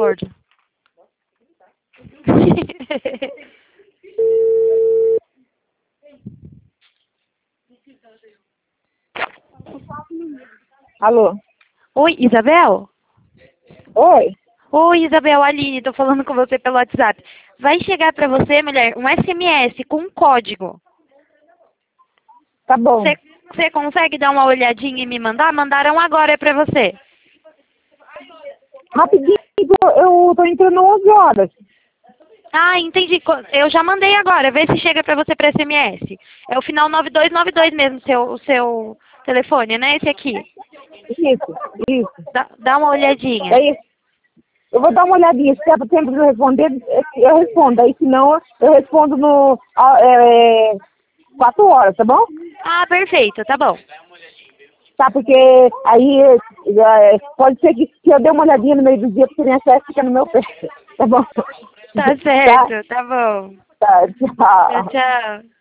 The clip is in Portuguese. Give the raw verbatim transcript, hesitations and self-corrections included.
acordo. Alô? Oi, Isabel? Oi? Oi, Isabel, Aline, tô falando com você pelo WhatsApp. Vai chegar pra você, mulher, um S M S com um código. Tá bom. Você consegue dar uma olhadinha e me mandar? Mandaram agora, é pra você. Rapidinho, eu tô entrando onze horas. Ah, entendi. Co- Eu já mandei agora. Vê se chega pra você pra S M S. É o final nove dois nove dois mesmo, seu, o seu telefone, né? Esse aqui. Isso, isso. Dá, dá uma olhadinha. É isso. Eu vou dar uma olhadinha. Se der tempo de eu responder, eu respondo. Aí, se não, eu respondo no ah, é, quatro horas, tá bom? Ah, perfeito. Tá bom. Tá, porque aí é, pode ser que se eu der uma olhadinha no meio do dia, porque minha chefe fica no meu pé. Tá bom? Tá certo. Tá bom. Tá, Tchau, tchau. tchau.